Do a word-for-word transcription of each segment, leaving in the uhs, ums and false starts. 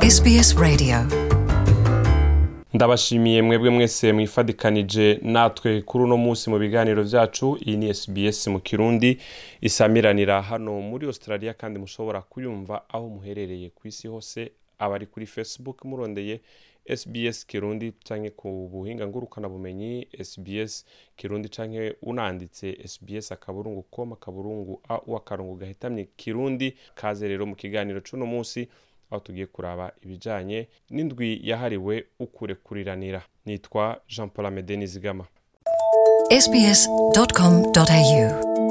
S B S Radio. Ndabashimiye mwebwe mwese mwifadikanije natwe kuri uno munsi mu biganiro byacu. Iyi ni S B S mu Kirundi isamiranira hano muri Australia, kandi mushobora kuyumva aho muherereye ku isi hose. Abari kuri Facebook murondeye S B S Kirundi canke ku buhinga ngurukana bumenyi S B S Kirundi canke unanditse S B S akaburungu com akaburungu a wakarongo gahitamye Kirundi. Kaze rero mu kiganiro c'uno munsi aho tugiye kuraba ibijanye n'indwi yahariwe ukure kuriranira. Nitwa Jean Paul Amede Nizigama. S B S dot com dot A U.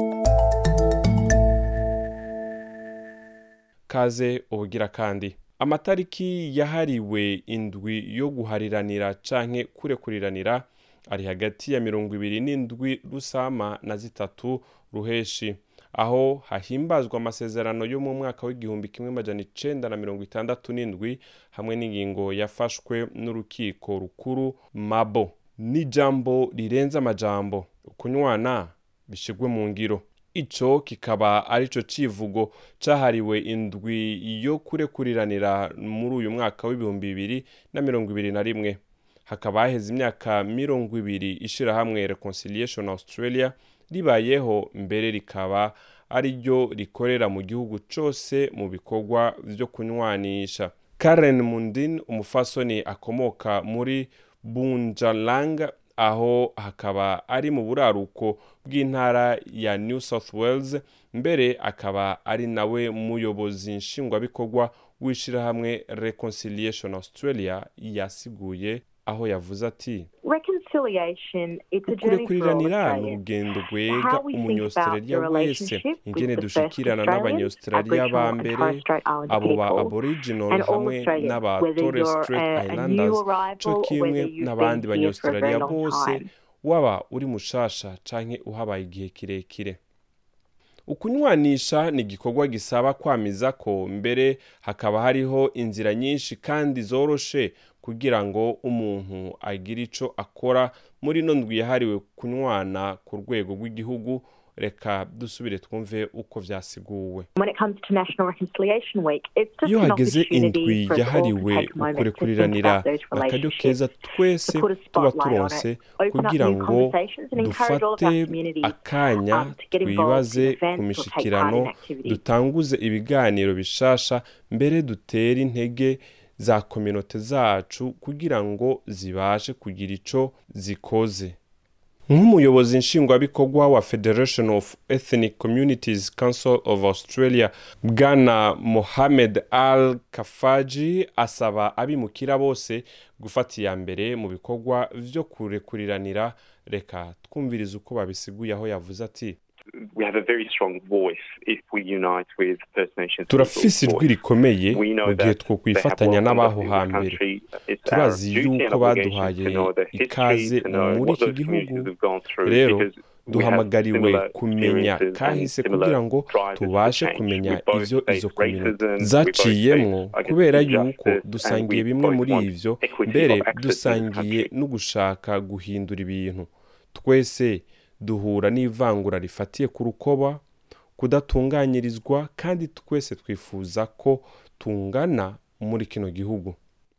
Kaze ubugira kandi. Amatariki yahariwe indwi yo guhariranira canke kure kuriranira ari hagati ya mirongo ibiri n'indwi Rusama na zitatu Ruheshi, aho hahimbazwa amasezerano yo mu mwaka w'igihumbi kimwe majana icenda na mirongo itandatu n'indwi hamwe n'ingingo yafashwe n'urukiko rukuru Mabo. Ni jambo rirenza amajambo, ukunywana bishigwe mu ngiro. Ico kikaba arico civugo cahariwe indwi yo kure kuriranira muri uyu mwaka w'ibihumbi bibiri na mirongo ibiri na rimwe. Hakaba haheze imyaka mirongo ibiri ishirahamwe Reconciliation Australia ribayeho, mbere rikaba ari ryo rikorera mu gihugu cose mu bikorwa vyo kunywanisha. Karen Mundin, umufasoni akomoka muri Bunjalanga, aho hakaba ari mu buraruko bw'intara ya New South Wales, mbere akaba ari nawe muyobozi nshingwabikorwa w'ishirahamwe Reconciliation Australia, yasiguye aho yavuze ati Reconciliation, it's a kure journey for all kuriranira ni Australians. urugendo rwega How we think umunyaustralia about the wese, relationship ingene with the first dushikirana Australians, n'abanyaustralia Aboriginal ba and mbere, Torres Strait Islander abo ba people, aboriginal and all hamwe Australians, n'aba whether Torres you're Strait a, a Islanders, new co arrival or kimwe whether you've n'abandi been here for a very banyaustralia long bose, time. waba uri mushasha canke uhabaye igihe kirekire. Ukunywanisha ni igikorwa gisaba kwamiza ko, mbere hakaba hariho inzira nyinshi kandi zoroshe kugira ngo umuntu agire ico akora muri no ndwi yahariwe kunywana ku rwego rw'igihugu. Reka dusubire twumve uko vyasiguwe. When it comes to National Reconciliation Week, it's just Iyo an hageze opportunity indwi for us all to yahariwe take a moment ukure to think kuriranira, about those akaryo keza relationships, twese to put a tuba spotlight on turonse it, open up kugira new ngo conversations and encourage all of our dufate communities akanya um, to get involved twibaze in ku events or take part in mishikirano, activities. dutanguze ibiganiro bishasha, mbere dutere intege za kominote zacu kugira ngo zibashe kugira ico zikoze. Nk'umuyobozi nshingwabikorwa wa Federation of Ethnic Communities Council of Australia, Bwana Mohamed Al Kafaji asaba abimukira bose gufata iya mbere mu bikorwa vyo kure kuriranira. Reka twumvirize uko babisiguye aho yavuze ati we have a very strong voice if we unite with First Nations. turafise ijwi rikomeye mu gihe twokwifatanya n'abaho hambere. Turazi yuko baduhaye ikaze muri iki gihugu, rero duhamagariwe kumenya kahise kugira ngo tubashe kumenya ivyo izo kominote zaciyemwo, kubera yuko dusangiye bimwe muri ivyo, mbere dusangiye no gushaka guhindura ibintu. Twese duhura n'ivangura rifatiye ku rukoba, kudatunganyirizwa, kandi twese twifuza ko tungana muri kino gihugu.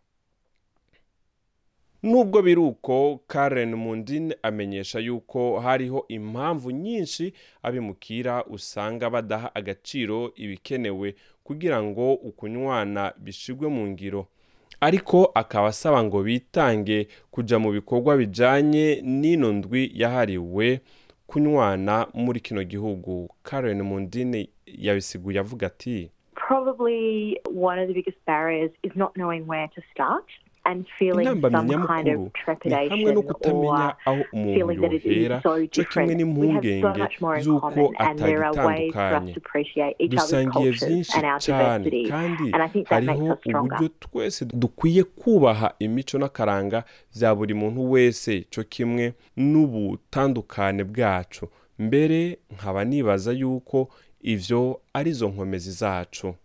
Nubwo biruko, Karen Mundin amenyesha yuko hariho impamvu nyinshi abimukira usanga badaha agaciro ibikenewe kugira ngo ukunywana bishigwe mu ngiro, ariko akaba asaba ngo bitange kuja mu bikorwa bijanye n'ino ndwi yahariwe kunywana muri kino gihugu. Karen Mundin yabisiguye avuga ati Probably one of the biggest barriers is not knowing where to start and feeling some kind of trepidation or feeling that it is so different. We have so much more in common, and there are ways for us to appreciate each other's cultures and our diversity, and I think that makes us stronger. Uburyo twese dukwiye kubaha imico n'akaranga za buri muntu wese, cyo kimwe n'ubutandukane bwacu. Mbere nkaba nibaza yuko ivyo arizo nkomezi zacu.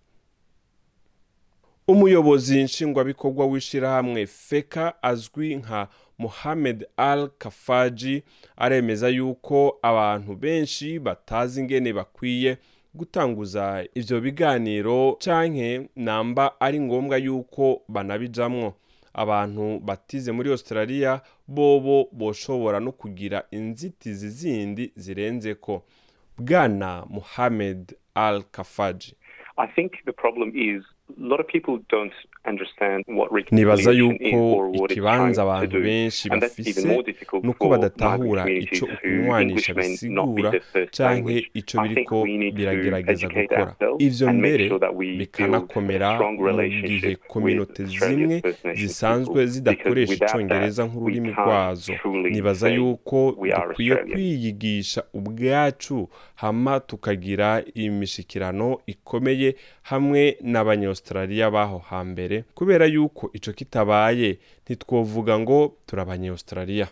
Umuyobozi nshingwabikorwa w'ishirahamwe Feka azwi nka Mohamed Al Kafaji aremeza yuko abantu benshi batazi ingene bakwiye gutanguza ivyo biganiro canke namba ari ngombwa yuko banabijamwo. Abantu batize muri Australia bobo boshobora no kugira inzitizi zindi zirenzeko. Bwana Mohamed Al-Kafaji: I think the problem is a lot of people don't understand what nibaza reconciliation is yuko or what it's ikibanza trying to abantu do. benshi And that's even bafise more difficult nuko for badatahura migrant ico communities who ukunwanisha English may not be bisigura their first canke language. ico I think biriko we need to biragerageza educate gukora. ourselves Ivyo and make mbere sure that we build bikanakomera a strong mu gihe relationship kominote with zimwe Australia's First Nations zisanzwe people. zidakoresha Because without icongereza that, nk'ururimi we can't rwazo. truly Nibaza say yuko we are dukwiye Australian. kwiyigisha ubwacu hama tukagira imishikirano ikomeye hamwe n'abanya-Australia baho hambere, kubera yuko ico kitabaye ntitwovuga ngo turabanya-Australia.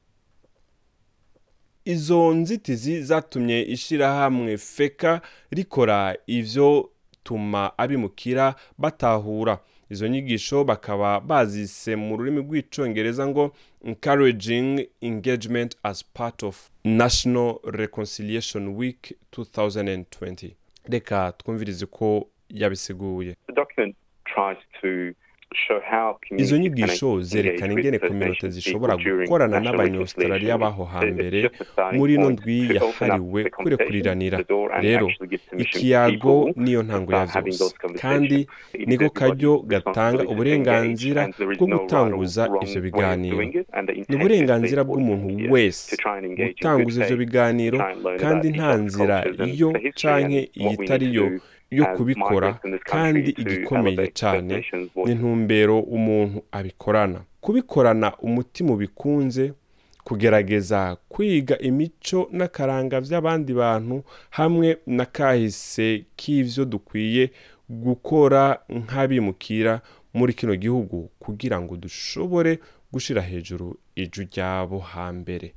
Izo nzitizi zatumye ishirahamwe feka rikora ivyo tuma abimukira batahura. Izo nyigisho bakaba bazise mu rurimi rw'icongereza ngo Encouraging Engagement as Part of National Reconciliation Week twenty twenty. Reka twumvirize ko yabisiguye. The document tries to show how izo nyigisho zerekana ingene community zishobora gukorana n'abanya-Australia baho hambere muri no ndwi yahariwe kurekuriranira. Rero ikiyago niyo ntango ya vyose, kandi niko karyo gatanga uburenganzira bwo gutanguza ivyo biganiro. Ni uburenganzira bw'umuntu wese gutanguza ivyo biganiro, kandi nta nzira iyo canke iyitariyo yo kubikora, kandi igikomeye cyane ni ntumbero umuntu abikorana. Kubikorana umutima bikunze, kugerageza kwiga imico n'akaranga vy'abandi bantu hamwe na kahise k'ivyo dukwiye gukora nk'abimukira muri kino gihugu kugira ngo dushobore gushira hejuru iju ryabo hambere.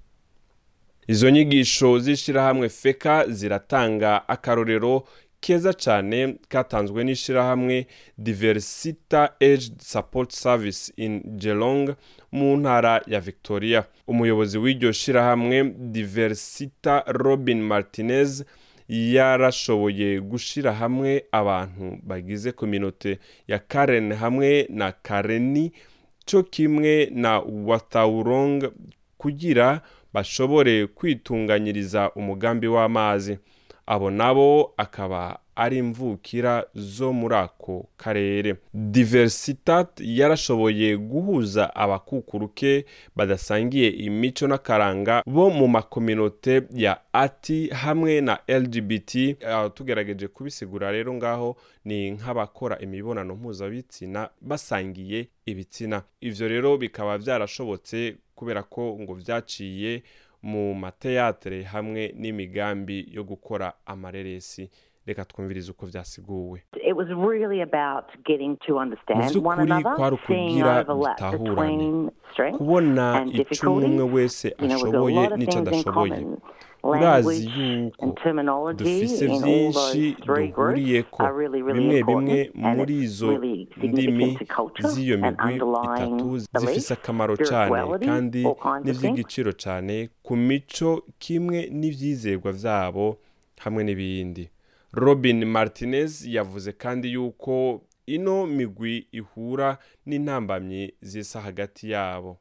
Izo nyigisho zishira hamwe feka ziratanga akarorero keza cyane katanzwe n'ishirahamwe Diversita Aged Support Service in Geelong mu ntara ya Victoria. Umuyobozi w'iryo shirahamwe Diversita, Robin Martinez, yarashoboye gushira hamwe abantu bagize community ya Karen hamwe na Kareni cyo kimwe na Wathaurong kugira bashobore kwitunganyiriza umugambi w'amazi. Abo nabo akaba ari imvukira zo muri ako karere. Diversitat yarashoboye guhuza abakukuruke badasangiye imico n'akaranga bo mu makominote ya ati hamwe na L G B T. Uh, tugerageje kubisigura rero ngaho ni nk'abakora imibonano mpuzabitsina basangiye ibitsina. Ivyo rero bikaba vyarashobotse kubera ko ngo vyaciye mu mateatre hamwe n'imigambi yo gukora amareresi. Reka twumvirize uko vyasiguwe. It was really about getting to understand one another, seeing overlap between strengths kubona and ico umwe wese ashoboye n'ico adashoboye. Urazi yuko dufise vyinshi duhuriyeko, bimwe bimwe muri izo ndimi z'iyo migwi itatu zifise akamaro cane kandi n'ivy'igiciro cane ku mico kimwe n'ivyizerwa vyabo hamwe n'ibindi. Robin Martinez yavuze kandi yuko ino migwi ihura n'intambamyi zisa hagati yabo.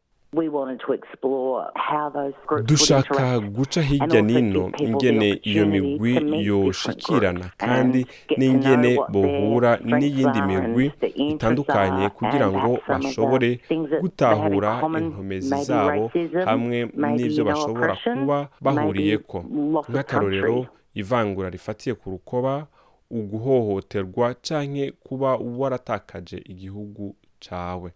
Dushaka guca hirya nino ingene iyo migwi yoshikirana kandi n'ingene bohura n'iyindi migwi itandukanye kugira ngo bashobore gutahura inkomezi zabo hamwe n'ivyo bashobora kuba bahuriyeko. Nk'akarorero, ivangura rifatiye ku rukoba, uguhohoterwa canke kuba waratakaje igihugu cawe.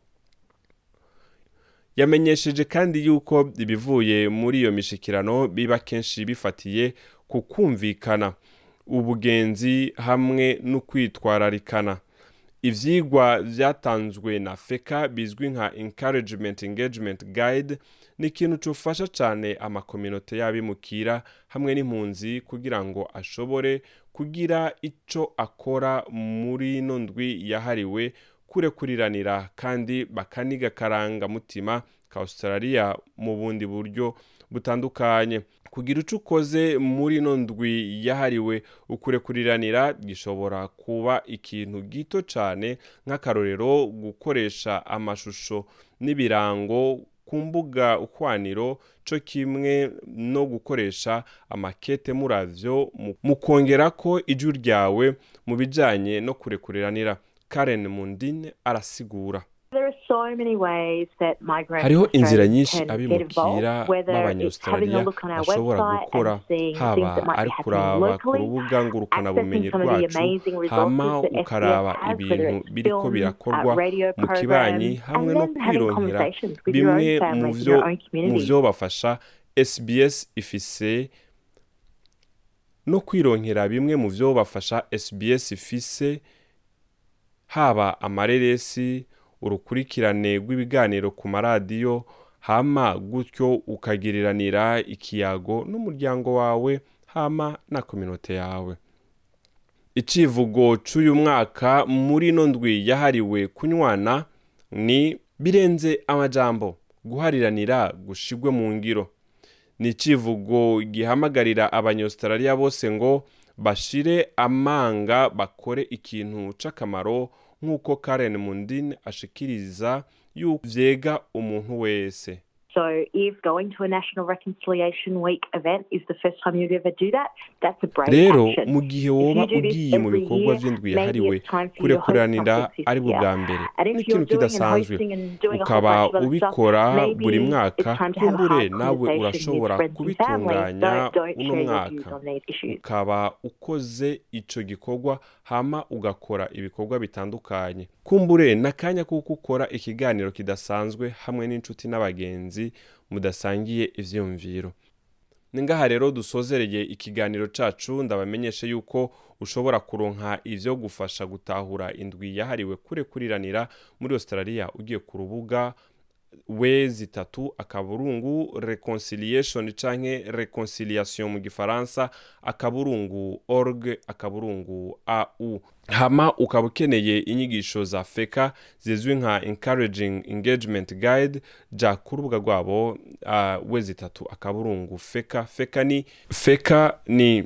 Yamenyesheje kandi yuko ibivuye muri iyo mishikirano biba kenshi bifatiye ku kumvikana, ubugenzi hamwe no kwitwararikana. Ivyigwa vyatanzwe na feka bizwi nka Encouragement Engagement Guide ni ikintu cufasha cane amakominote y'abimukira hamwe n'impunzi kugira ngo ashobore kugira ico akora muri no ndwi yahariwe kurekuriranira, kandi bakaniga karanga mutima ka Australia mu bundi buryo butandukanye. kugira uco ukoze muri no ndwi yahariwe ukurekuriranira gishobora kuba ikintu gito cane nk'akarorero gukoresha amashusho n'ibirango ku mbuga ukwaniro co kimwe no gukoresha amakete muravyo mu kongera ko ijwi ryawe mu bijanye no kurekuriranira. Karen Mundine arasigura. Hariho inzira nyinshi abimukira b'Abanyaustralia bashobora gukora, haba ari kuraba ku rubuga ngurukana bumenyi rwacu, hama ukaraba ibintu biriko birakorwa mu kibanyi hamwe no kwironkera bimwe mu vyo bafasha. S B S ifise no kwironkera bimwe mu vyo bafasha S B S ifise haba amareresi, urukurikirane rw'ibiganiro ku maradiyo, hama gutyo ukagiriranira ikiyago n'umuryango wawe hama na community yawe. Icivugo c'uyu mwaka muri no ndwi yahariwe kunywana ni birenze amajambo, guhariranira gushigwe mu ngiro. Ni icivugo gihamagarira Abanyaustralia bose ngo bashire amanga bakore ikintu c'akamaro nk'uko Karen Mundine ashikiriza yuko vyega umuntu wese. So if going to a National Reconciliation Week event is the first time you'd ever do that, that's a brave Rero, action. mu gihe woba ugiye mu bikorwa vy'indwi yahariwe kurekuranira ari bwa mbere n'ikintu kidasanzwe ukaba ubikora buri mwaka, kumbure nawe urashobora kubitunganya uno mwaka ukaba ukoze ico gikorwa hama ugakora ibikorwa bitandukanye. Kumbure nakanya kuko ukora ikiganiro kidasanzwe hamwe n'inshuti n'abagenzi mudasangiye ivyumviro. Ningaha rero dusozereye ikiganiro cacu, ndabamenyeshe yuko ushobora kuronka ivyo gufasha gutahura indwi yahariwe kurekuriranira muri Australia ugiye ku rubuga wezi tatu akaburungu reconciliation canke reconciliation mu gifaransa akaburungu org akaburungu au. Hama ukaba ukeneye inyigisho za feka zizwi nka encouraging engagement guide, ja ku rubuga rwabo uh, wezi tatu akaburungu feka. Feka ni feka ni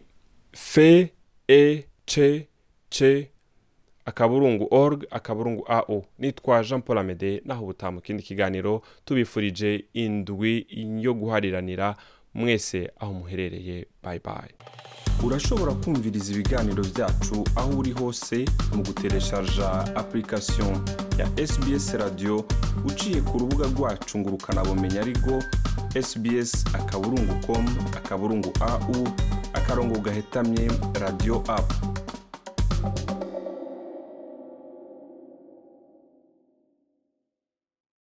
fe e che che akaburungu org akaburungu ao. Nitwa Jean Paul Amede, naho butamu kindi kiganiro tubifurije indwi yo guhariranira mwese aho muherereye. Bye bye. Urashobora kumviriza ibiganiro vyacu aho uri hose mu gutereshaja application ya S B S Radio uciye ku rubuga rwacu ngurukana bumenyi arigo S B S akaburungu com akaburungu au akarongo gahetamye radio app.